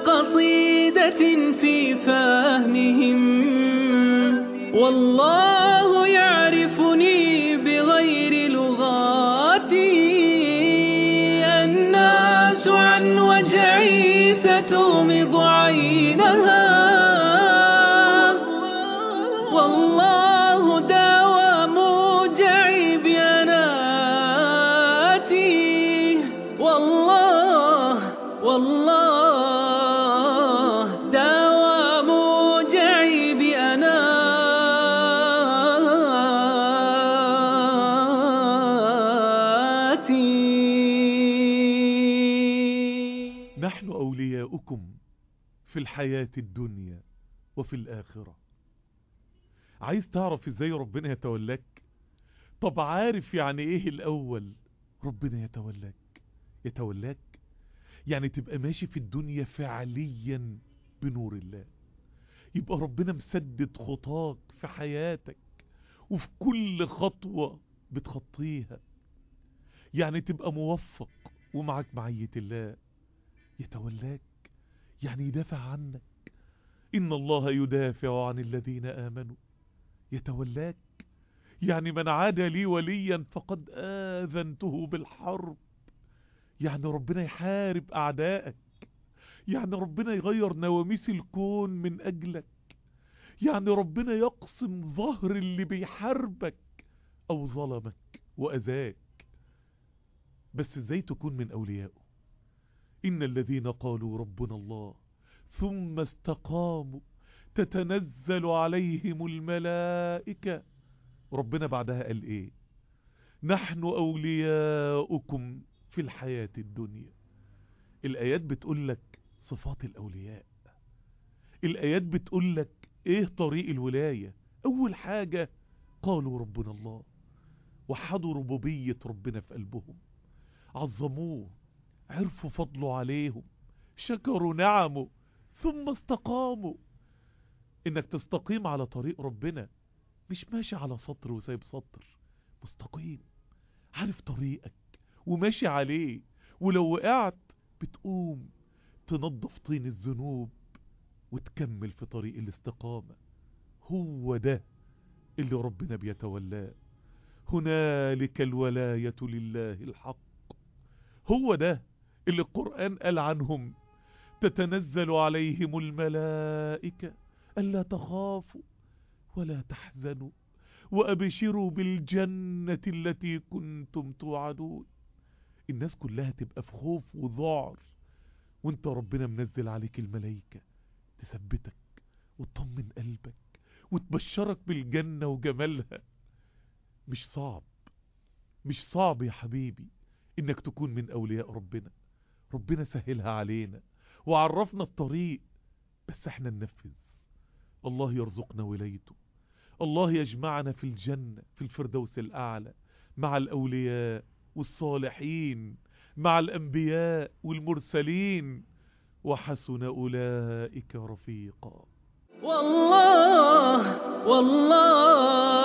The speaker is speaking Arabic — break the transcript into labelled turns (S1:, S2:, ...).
S1: قصيدة في فهمهم. والله يعرفني بغير لغاتي. الناس عن وجعي ستغمض عينها، والله داوى موجعي بأناتي. والله داوى موجعي بأناتي.
S2: نحن أولياؤكم في الحياة الدنيا وفي الآخرة. عايز تعرف ازاي ربنا يتولاك؟ طب عارف يعني ايه الأول ربنا يتولاك يعني تبقى ماشي في الدنيا فعليا بنور الله، يبقى ربنا مسدد خطاك في حياتك وفي كل خطوة بتخطيها، يعني تبقى موفق ومعك معية الله. يتولاك يعني يدافع عنك. إن الله يدافع عن الذين آمنوا. يتولاك يعني من عاد لي وليا فقد آذنته بالحرب، يعني ربنا يحارب أعدائك، يعني ربنا يغير نواميس الكون من أجلك، يعني ربنا يقسم ظهر اللي بيحاربك أو ظلمك وأذاك. بس ازاي تكون من أوليائه؟ إن الذين قالوا ربنا الله ثم استقاموا تتنزل عليهم الملائكة. ربنا بعدها قال ايه؟ نحن أولياؤكم في الحياة الدنيا. الآيات بتقولك صفات الأولياء، الآيات بتقولك ايه طريق الولاية. أول حاجة قالوا ربنا الله، وحدوا ربوبية ربنا في قلبهم، عظموه، عرفوا فضله عليهم، شكروا نعمه، ثم استقاموا. انك تستقيم على طريق ربنا، مش ماشي على سطر وسايب سطر، مستقيم عارف طريقك وماشي عليه، ولو وقعت بتقوم تنظف طين الذنوب وتكمل في طريق الاستقامة. هو ده اللي ربنا بيتولاه. هنالك الولاية لله الحق. هو ده اللي القرآن قال عنهم تتنزل عليهم الملائكة ألا تخافوا ولا تحزنوا وأبشروا بالجنة التي كنتم توعدون. الناس كلها تبقى في خوف وذعر، وانت ربنا منزل عليك الملائكة تثبتك وتطمن قلبك وتبشرك بالجنة وجمالها. مش صعب، مش صعب يا حبيبي انك تكون من أولياء ربنا. ربنا سهلها علينا وعرفنا الطريق، بس احنا ننفذ. الله يرزقنا ولايته، الله يجمعنا في الجنة في الفردوس الأعلى مع الأولياء والصالحين، مع الأنبياء والمرسلين، وحسن أولئك رفيقا.
S1: والله